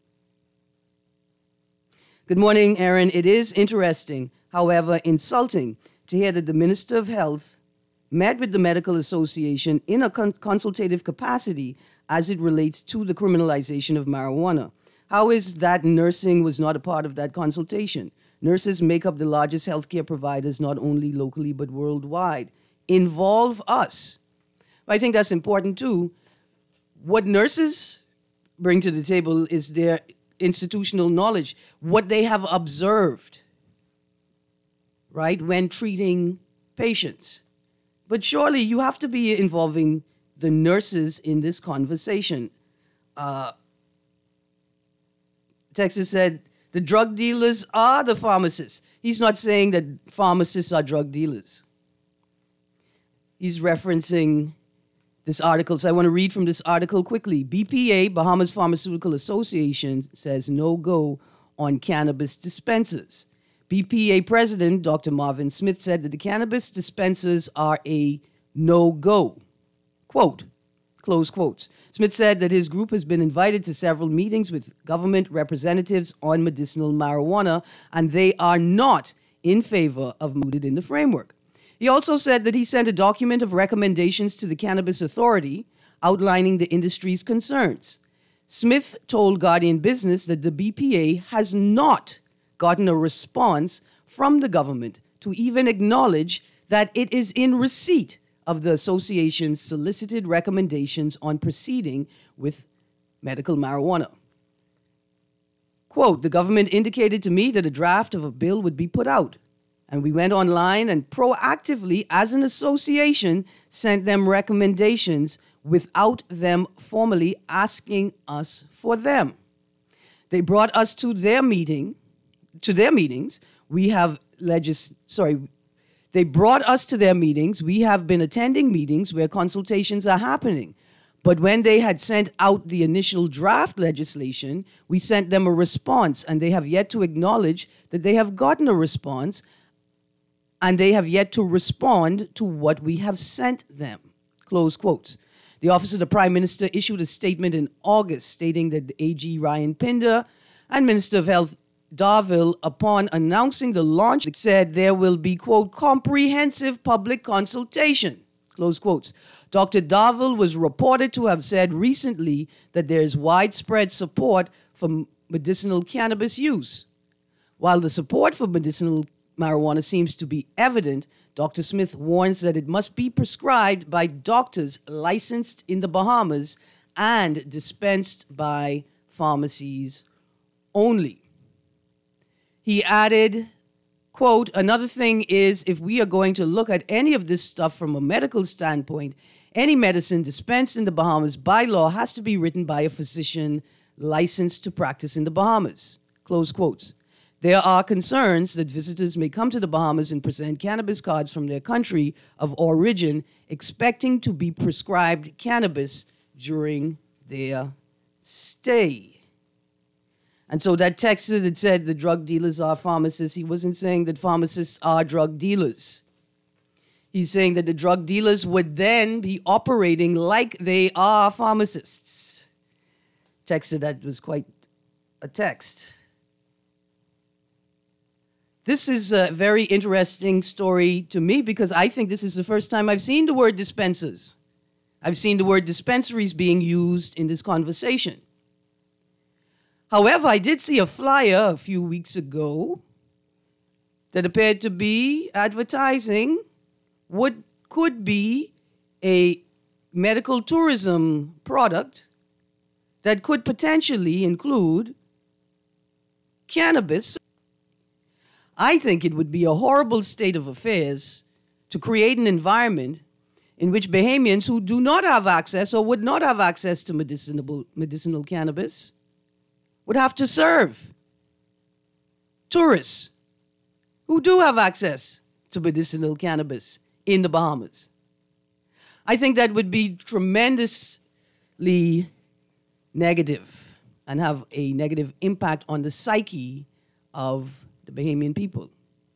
B: Good morning, Aaron. It is interesting, however insulting, to hear that the Minister of Health met with the Medical Association in a con- consultative capacity as it relates to the criminalization of marijuana. How is that nursing was not a part of that consultation? Nurses make up the largest healthcare providers, not only locally but worldwide. Involve us. I think that's important too. What nurses bring to the table is their institutional knowledge, what they have observed, right, when treating patients. But surely you have to be involving the nurses in this conversation. Uh, Texas said, the drug dealers are the pharmacists. He's not saying that pharmacists are drug dealers. He's referencing this article. So I want to read from this article quickly. B P A, Bahamas Pharmaceutical Association, says no go on cannabis dispensers. B P A President Doctor Marvin Smith said that the cannabis dispensers are a no-go. Quote, close quotes. Smith said that his group has been invited to several meetings with government representatives on medicinal marijuana, and they are not in favor of moving in the framework. He also said that he sent a document of recommendations to the Cannabis Authority outlining the industry's concerns. Smith told Guardian Business that the B P A has not gotten a response from the government to even acknowledge that it is in receipt of the association's solicited recommendations on proceeding with medical marijuana. Quote, the government indicated to me that a draft of a bill would be put out, and we went online and proactively, as an association, sent them recommendations without them formally asking us for them. They brought us to their meeting, to their meetings. We have legis, sorry, They brought us to their meetings. We have been attending meetings where consultations are happening. But when they had sent out the initial draft legislation, we sent them a response, and they have yet to acknowledge that they have gotten a response, and they have yet to respond to what we have sent them. Close quotes. The Office of the Prime Minister issued a statement in August stating that the A G Ryan Pinder and Minister of Health Darville, upon announcing the launch, said there will be, quote, comprehensive public consultation, close quotes. Doctor Darville was reported to have said recently that there is widespread support for medicinal cannabis use. While the support for medicinal marijuana seems to be evident, Doctor Smith warns that it must be prescribed by doctors licensed in the Bahamas and dispensed by pharmacies only. He added, quote, another thing is, if we are going to look at any of this stuff from a medical standpoint, any medicine dispensed in the Bahamas by law has to be written by a physician licensed to practice in the Bahamas, close quotes. There are concerns that visitors may come to the Bahamas and present cannabis cards from their country of origin, expecting to be prescribed cannabis during their stay. And so that text that said the drug dealers are pharmacists, he wasn't saying that pharmacists are drug dealers. He's saying that the drug dealers would then be operating like they are pharmacists. Text that was quite a text. This is a very interesting story to me because I think this is the first time I've seen the word dispensers. I've seen the word dispensaries being used in this conversation. However, I did see a flyer a few weeks ago that appeared to be advertising what could be a medical tourism product that could potentially include cannabis. I think it would be a horrible state of affairs to create an environment in which Bahamians who do not have access or would not have access to medicinal, medicinal cannabis would have to serve tourists who do have access to medicinal cannabis in the Bahamas. I think that would be tremendously negative and have a negative impact on the psyche of the Bahamian people.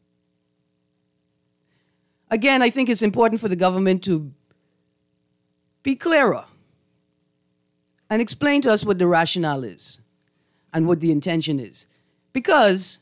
B: Again, I think it's important for the government to be clearer and explain to us what the rationale is and what the intention is. Because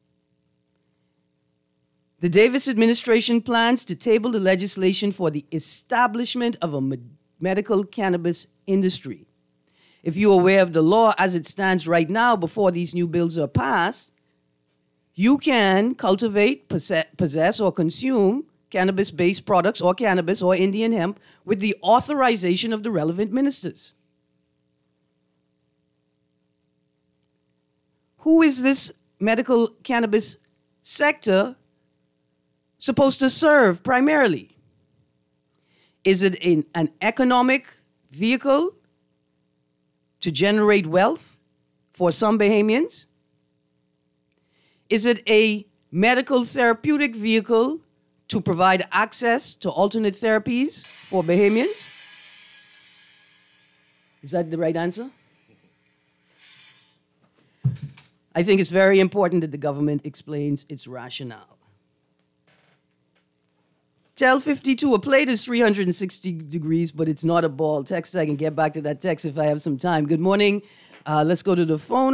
B: the Davis administration plans to table the legislation for the establishment of a med- medical cannabis industry. If you're aware of the law as it stands right now, before these new bills are passed, you can cultivate, possess, possess or consume cannabis-based products or cannabis or Indian hemp with the authorization of the relevant ministers. Who is this medical cannabis sector supposed to serve primarily? Is it in an economic vehicle to generate wealth for some Bahamians? Is it a medical therapeutic vehicle to provide access to alternate therapies for Bahamians? Is that the right answer? I think it's very important that the government explains its rationale. Tell fifty-two, a plate is three hundred sixty degrees, but it's not a ball. Text, I can get back to that text if I have some time. Good morning. Uh, let's go to the phone.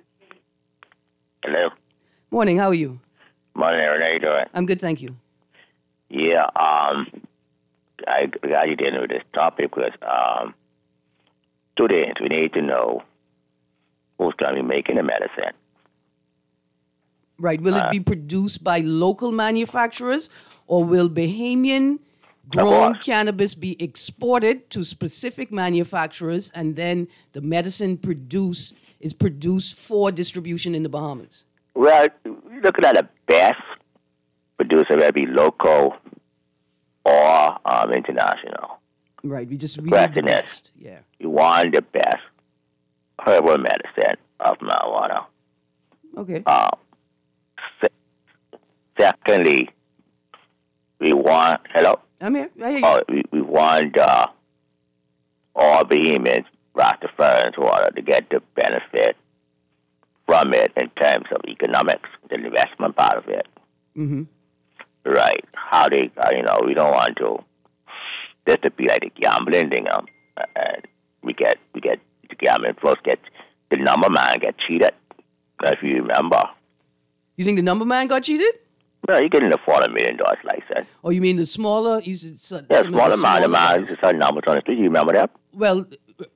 H: Hello.
B: Morning, how are you?
H: Morning, Aaron. How you doing?
B: I'm good, thank you.
H: Yeah, um, I got you dealing with this topic because um, two things we need to know who's going to be making the medicine.
B: Right. Will
H: Uh,
B: it be produced by local manufacturers, or will Bahamian grown cannabis be exported to specific manufacturers and then the medicine produced is produced for distribution in the Bahamas?
H: Well, looking at the best producer, whether it be local or um, international.
B: Right. We just we need
H: Question
B: the
H: is,
B: best. Yeah.
H: you want the best herbal medicine of marijuana.
B: Okay.
H: Uh, se- secondly, we want, hello?
B: I'm here. I hear you.
H: Uh, we, we want uh, all Bahamians, Rastafarians, water to get the benefit from it in terms of economics, the investment part of it.
B: Mm-hmm.
H: Right. How they, uh, you know, we don't want to, this to be like a gambling thing. Um, and we get, we get, the gambling first get, the number man get cheated, if you remember.
B: You think the number man got cheated?
H: No, you're getting a forty million dollars license.
B: Or you mean the smaller? You said so,
H: Yeah,
B: some of the
H: smaller man, the
B: smaller
H: man,
B: guys.
H: it's a numbers on the street. You remember that?
B: Well,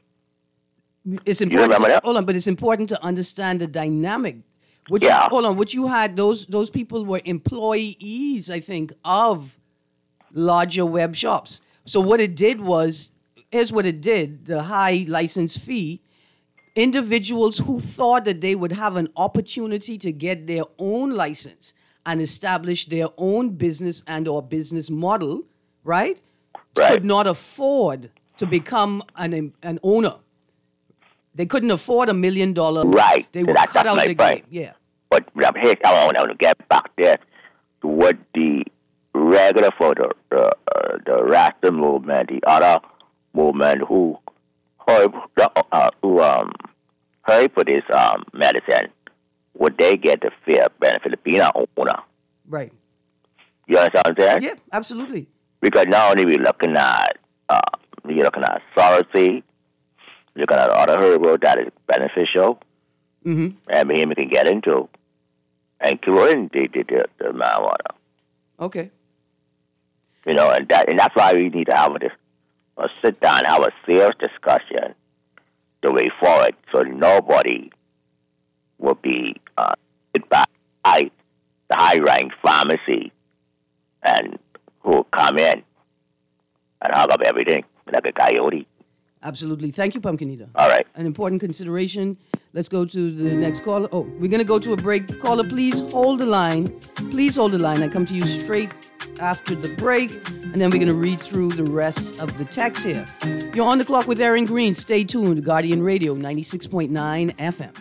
B: it's
H: You
B: important.
H: remember
B: To,
H: that?
B: hold on, but it's important to understand the dynamic. What
H: Yeah.
B: You, hold on. What you had, those those people were employees, I think, of larger web shops. So what it did was, here's what it did: the high license fee. Individuals who thought that they would have an opportunity to get their own license and establish their own business and or business model, right?
H: Right.
B: Could not afford to become an an owner. They couldn't afford a million dollar.
H: Right.
B: They were
H: That's-
B: cut
H: that's
B: out
H: my
B: the
H: point.
B: game. Yeah.
H: But I'm here, I want to get back there to what the regular for the, uh, uh, the Rasta movement, the other movement who heard, uh, who um, heard for this um, medicine, would they get the fair benefit of being an owner?
B: Right.
H: You understand what I'm saying?
B: Yeah, absolutely.
H: Because not only we looking at, uh, we're looking at sorority, looking at other herbal that is beneficial,
B: Mm-hmm.
H: and we can get into, and curing the, the, the, the marijuana.
B: Okay.
H: You know, and that and that's why we need to have this, uh, sit down and have a serious discussion the way forward, so nobody will be uh, hit by the high-ranked pharmacy and who will come in and hog up everything like a coyote.
B: Absolutely. Thank you, Pumpkinita.
H: All right.
B: An important consideration. Let's go to the next caller. Oh, we're going to go to a break. Caller, please hold the line. Please hold the line. I come to you straight after the break, and then we're going to read through the rest of the text here. You're on the clock with Aaron Green. Stay tuned to Guardian Radio ninety-six point nine F M.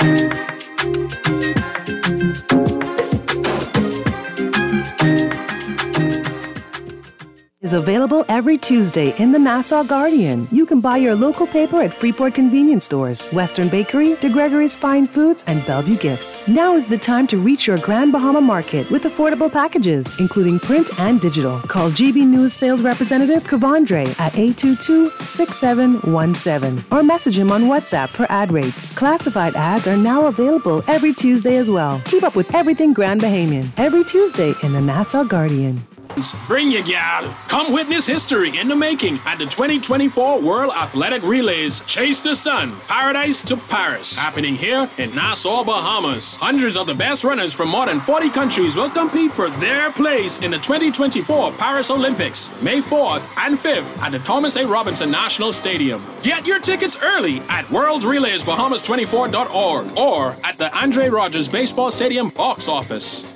I: Is available every Tuesday in the Nassau Guardian. You can buy your local paper at Freeport Convenience Stores, Western Bakery, DeGregory's Fine Foods, and Bellevue Gifts. Now is the time to reach your Grand Bahama Market with affordable packages, including print and digital. Call G B News sales representative Kavandre at eight two two, six seven one seven or message him on WhatsApp for ad rates. Classified ads are now available every Tuesday as well. Keep up with everything Grand Bahamian every Tuesday in the Nassau Guardian.
J: Bring your gal. Come witness history in the making at the twenty twenty-four World Athletic Relays Chase the Sun, Paradise to Paris, happening here in Nassau, Bahamas. Hundreds of the best runners from more than forty countries will compete for their place in the twenty twenty-four Paris Olympics, May fourth and fifth at the Thomas A. Robinson National Stadium. Get your tickets early at world relays bahamas twenty-four dot org or at the Andre Rogers Baseball Stadium box office.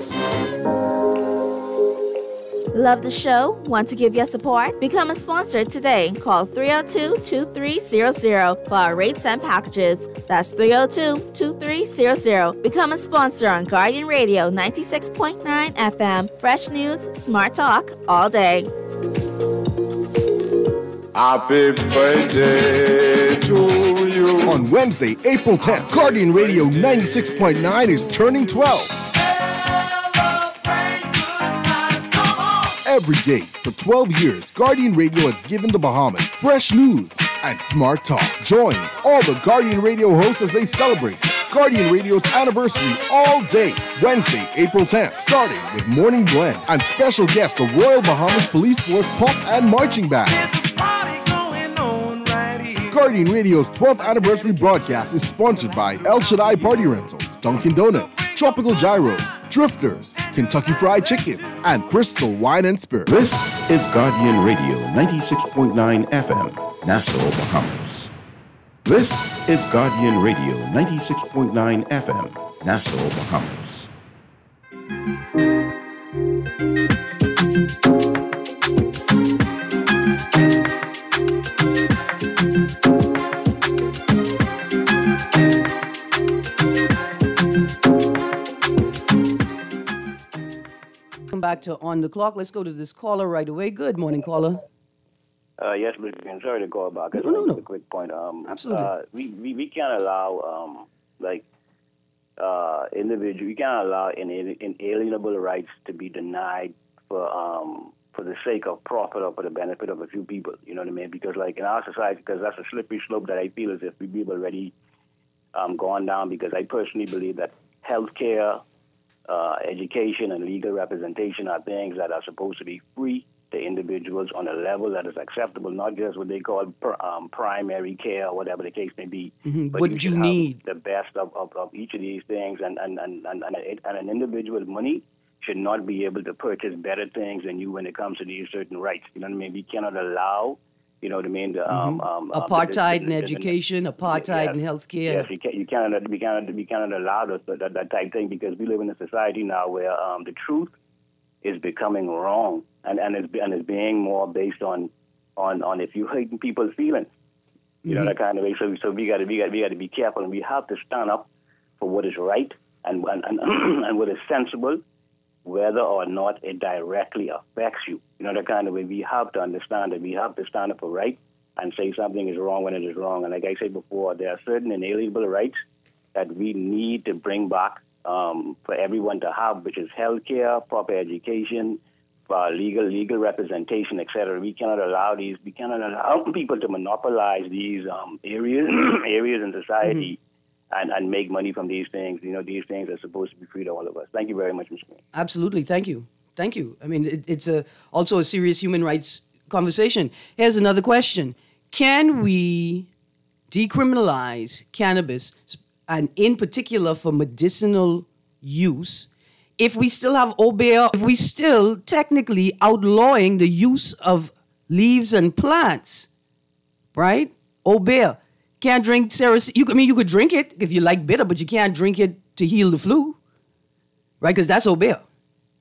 K: Love the show? Want to give your support? Become a sponsor today. Call three oh two, two three zero zero for our rates and packages. That's three oh two, two three zero zero. Become a sponsor on Guardian Radio ninety-six point nine F M. Fresh news, smart talk, all day.
L: Happy birthday to you. On Wednesday, April tenth, Guardian Radio ninety-six point nine is turning twelve. Every day for twelve years, Guardian Radio has given the Bahamas fresh news and smart talk. Join all the Guardian Radio hosts as they celebrate Guardian Radio's anniversary all day, Wednesday, April tenth, starting with Morning Blend and special guest, the Royal Bahamas Police Force Pump and Marching Band. Guardian Radio's twelfth anniversary broadcast is sponsored by El Shaddai Party Rentals, Dunkin' Donuts, Tropical Gyros, Drifters, Kentucky Fried Chicken, and Bristol Wine and Spirits.
M: This is Guardian Radio ninety-six point nine F M, Nassau, Bahamas. This is Guardian Radio ninety-six point nine F M, Nassau, Bahamas.
B: Back to On the Clock. Let's go to this caller right away. Good morning, caller.
C: Uh, yes, but I'm sorry to call back.
B: No, no, no.
C: A quick point. Um,
B: Absolutely.
C: Uh, we, we we can't allow um like uh individual. We can't allow ina- inalienable rights to be denied for um for the sake of profit or for the benefit of a few people. You know what I mean? Because like in our society, because that's a slippery slope that I feel as if we've already um gone down. Because I personally believe that healthcare, Uh, education and legal representation are things that are supposed to be free to individuals on a level that is acceptable, not just what they call pr- um, primary care or whatever the case may be.
B: Mm-hmm.
C: But
B: what
C: you
B: do you
C: should have
B: need?
C: The best of, of, of each of these things, and, and, and, and, and, a, and an individual's money should not be able to purchase better things than you when it comes to these certain rights. You know what I mean? We cannot allow, you know what I mean? The, um,
B: mm-hmm.
C: um,
B: apartheid
C: um, the, the,
B: in
C: the,
B: education,
C: the,
B: apartheid
C: yes,
B: in healthcare.
C: Yes, you, can, you cannot, we cannot, we cannot allow that, that, that type of thing because we live in a society now where um, the truth is becoming wrong and, and, it's, and it's being more based on, on, on if you're hurting people's feelings. You mm-hmm. know, that kind of way. So, so we got to we got we got to be careful, and we have to stand up for what is right and and, and, and what is sensible, whether or not it directly affects you. You know, that kind of way. We have to understand that we have to stand up for right and say something is wrong when it is wrong. And like I said before, there are certain inalienable rights that we need to bring back um, for everyone to have, which is health care, proper education, uh, legal legal representation, et cetera. We cannot allow these. We cannot allow people to monopolize these um, areas areas in society. Mm-hmm. And, and make money from these things. You know, these things are supposed to be free to all of us. Thank you very much, Mister Green.
B: Absolutely. Thank you. Thank you. I mean, it, it's a also a serious human rights conversation. Here's another question. Can we decriminalize cannabis, and in particular for medicinal use, if we still have Obeah, if we still technically outlawing the use of leaves and plants, right? Old Bear. Can't drink Ceresil. You, I mean, you could drink it if you like bitter, but you can't drink it to heal the flu. Right? Because that's Old Bear.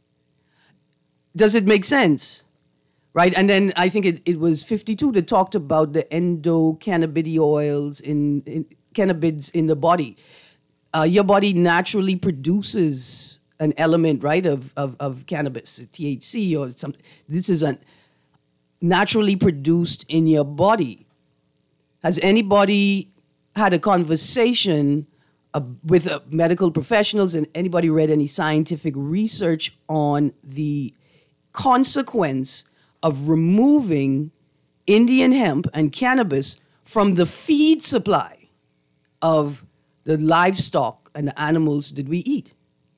B: Does it make sense? Right? And then I think it, it was fifty-two that talked about the endocannabinoids in, in cannabis in the body. Uh, your body naturally produces an element, right, of, of, of cannabis, T H C or something. This is an naturally produced in your body. Has anybody had a conversation uh, with uh, medical professionals and anybody read any scientific research on the consequence of removing Indian hemp and cannabis from the feed supply of the livestock and the animals that we eat?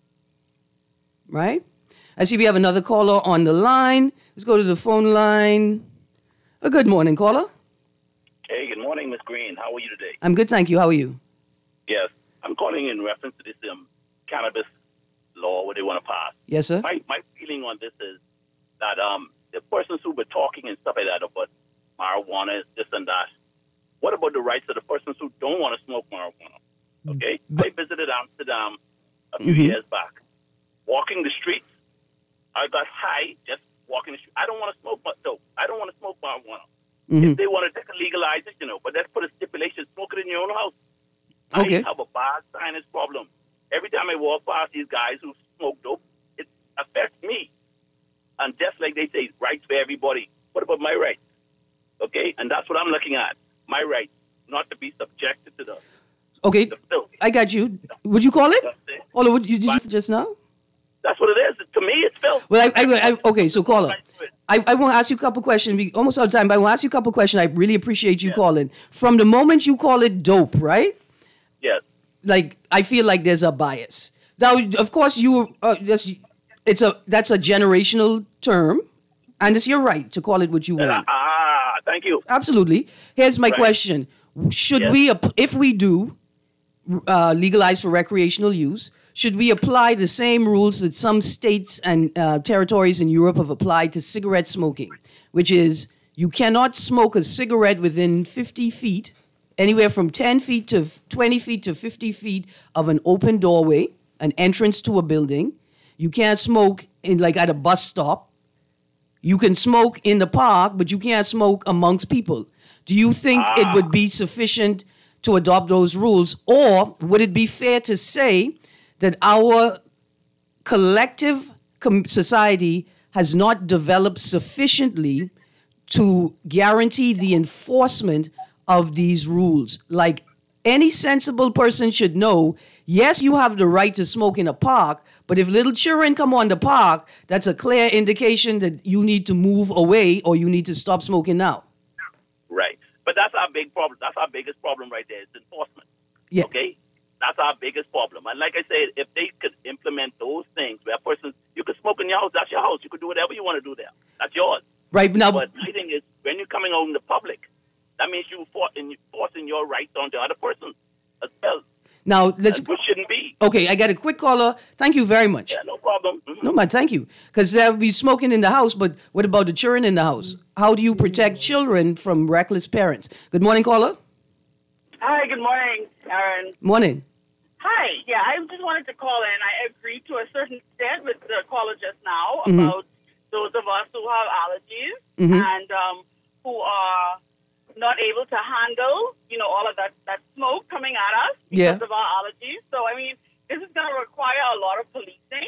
B: Right? I see we have another caller on the line. Let's go to the phone line. Uh, good morning, caller.
N: Hey, good morning, Miss Green. How are you today?
B: I'm good, thank you. How are you?
N: Yes, I'm calling in reference to this um, cannabis law, what they want to pass.
B: Yes, sir.
N: My my feeling on this is that um, the persons who were talking and stuff like that about marijuana, this and that, what about the rights of the persons who don't want to smoke marijuana? Okay? But, I visited Amsterdam a few mm-hmm. years back. Walking the streets, I got high just walking the street. I don't want to smoke dope. I don't want to smoke marijuana. Mm-hmm. If they want to, they can legalize it, you know, but let's put a stipulation, smoke it in your own house.
B: Okay.
N: I have a bad sinus problem. Every time I walk past these guys who smoke dope, it affects me. And just like they say, rights for everybody. What about my rights? Okay? And that's what I'm looking at. My rights, not to be subjected to the...
B: Okay,
N: the filth.
B: I got you. Would you call it? Or would you, did you just now?
N: That's what it is. To me, it's filth.
B: Well, I, I, I, okay, so caller, I, I want to ask you a couple questions. We almost out of time, but I want to ask you a couple questions. I really appreciate you yes. calling. From the moment you call it dope, right?
N: Yes.
B: Like, I feel like there's a bias. Now, of course, you uh, that's, it's a that's a generational term, and it's your right to call it what you want.
N: Ah, thank you.
B: Absolutely. Here's my right. question: Should yes. we, if we do uh, legalize for recreational use, should we apply the same rules that some states and uh, territories in Europe have applied to cigarette smoking, which is you cannot smoke a cigarette within fifty feet, anywhere from ten feet to twenty feet to fifty feet of an open doorway, an entrance to a building. You can't smoke in like at a bus stop. You can smoke in the park, but you can't smoke amongst people. Do you think ah. it would be sufficient to adopt those rules, or would it be fair to say that our collective com- society has not developed sufficiently to guarantee the enforcement of these rules? Like, any sensible person should know, yes, you have the right to smoke in a park, but if little children come on the park, that's a clear indication that you need to move away or you need to stop smoking now.
N: Right. But that's our big problem. That's our biggest problem right there is enforcement.
B: Yeah.
N: Okay? That's our biggest problem. And like I said, if they could implement those things where a person, you could smoke in your house, that's your house. You could do whatever you want to do there. That's yours.
B: Right. Now,
N: but my thing is, when you're coming out in the public, that means you're forcing your rights on the other person as well.
B: Now, let's...
N: That's what shouldn't be.
B: Okay, I got a quick caller. Thank you very much.
N: Yeah, no problem. Mm-hmm.
B: No, man, thank you. Because they'll be smoking in the house, but what about the children in the house? How do you protect children from reckless parents? Good morning, caller.
O: Hi, good morning, Aaron.
B: Morning.
O: Hi, yeah, I just wanted to call in. I agree to a certain extent with the caller just now
B: Mm-hmm.
O: about those of us who have allergies
B: Mhm.
O: and um, who are not able to handle, you know, all of that, that smoke coming at us because
B: Yeah.
O: of our allergies. So, I mean, this is going to require a lot of policing.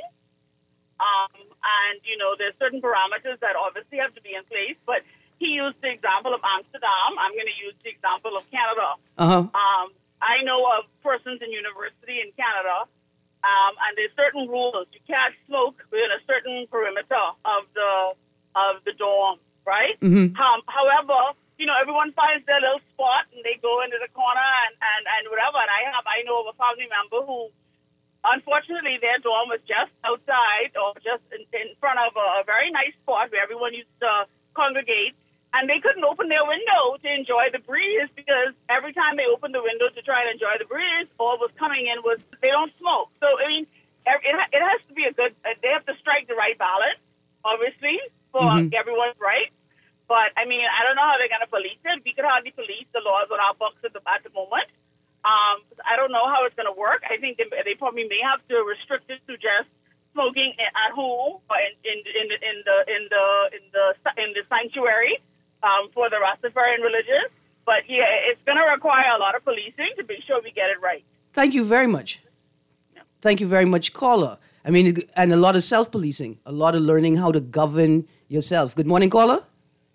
O: Um, and, you know, there's certain parameters that obviously have to be in place. But he used the example of Amsterdam. I'm going to use the example of Canada.
B: Uh-huh.
O: Um, I know of persons in university in Canada, um, and there's certain rules. You can't smoke within a certain perimeter of the of the dorm, right?
B: Mhm.
O: Um, however, you know, everyone finds their little spot and they go into the corner and, and, and whatever. And I have I know of a family member who, unfortunately, their dorm was just outside or just in, in front of a, a very nice spot where everyone used to congregate. And they couldn't open their window to enjoy the breeze because every time they opened the window to try and enjoy the breeze, all was coming in was they don't smoke. So, I mean, it, it has to be a good, they have to strike the right balance, obviously, for
B: Mhm.
O: everyone's right. But, I mean, I don't know how they're going to police it. We could hardly police the laws on our books at the, at the moment. Um, I don't know how it's going to work. I think they, they probably may have to restrict it to just smoking at home or in, in, in, the, in, the, in, the, in, the, in the sanctuary um, for the Rastafarian religion. But, yeah, it's going to require a lot of policing to be sure we get it right.
B: Thank you very much. Yeah. Thank you very much, caller. I mean, and a lot of self-policing, a lot of learning how to govern yourself. Good morning, caller.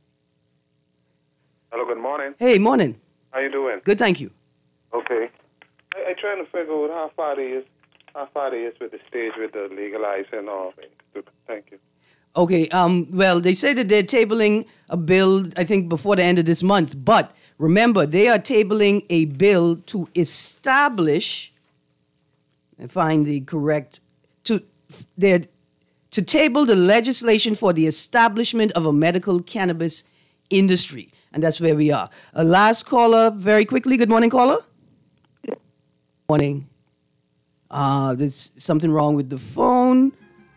P: Hello, good morning.
B: Hey, morning.
P: How you doing?
B: Good, thank you.
P: Okay. I, I trying to figure out how far they is, how far they is with the stage with the legalizing and all. Thank you.
B: Okay, um, well, they say that they're tabling a bill, I think, before the end of this month. But remember, they are tabling a bill to establish, and find the correct, to, they're, to table the legislation for the establishment of a medical cannabis industry. And that's where we are. A last caller, very quickly. Good morning, caller. Good morning. Uh, there's something wrong with the phone.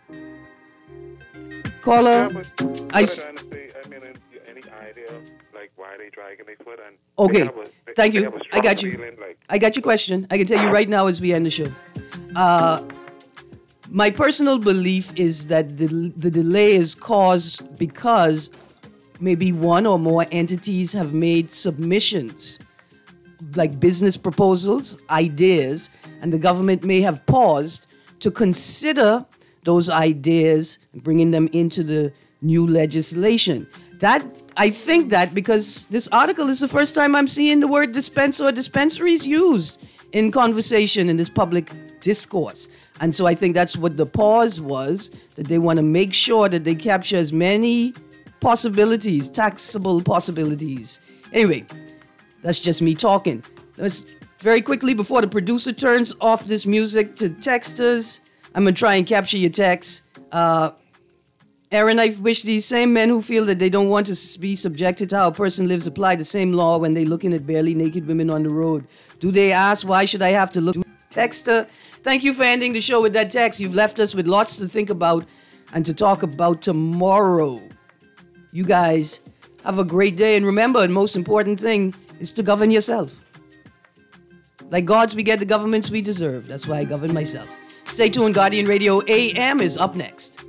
B: Caller.
P: Yeah, but
B: I,
P: s- I mean, any idea like why they dragging their foot? And
B: okay,
P: they have a, they,
B: thank
P: they
B: you.
P: have a
B: I
P: strong
B: got you.
P: feeling, like,
B: I got your question. I can tell you right now as we end the show. Uh, my personal belief is that the, the delay is caused because maybe one or more entities have made submissions, like business proposals, ideas, and the government may have paused to consider those ideas and bringing them into the new legislation. That I think that because this article is the first time I'm seeing the word dispenser or dispensaries used in conversation in this public discourse. And so I think that's what the pause was, that they want to make sure that they capture as many possibilities, taxable possibilities. Anyway, that's just me talking. Let's very quickly, before the producer turns off this music, to text us. I'm going to try and capture your text. Uh, Aaron, I wish these same men who feel that they don't want to be subjected to how a person lives apply the same law when they're looking at barely naked women on the road. Do they ask, why should I have to look? Texter, thank you for ending the show with that text. You've left us with lots to think about and to talk about tomorrow. You guys have a great day. And remember, the most important thing is to govern yourself. Like gods, we get the governments we deserve. That's why I govern myself. Stay tuned. Guardian Radio A M is up next.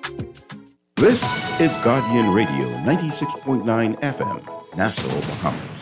M: This is Guardian Radio ninety-six point nine F M, Nassau, Bahamas.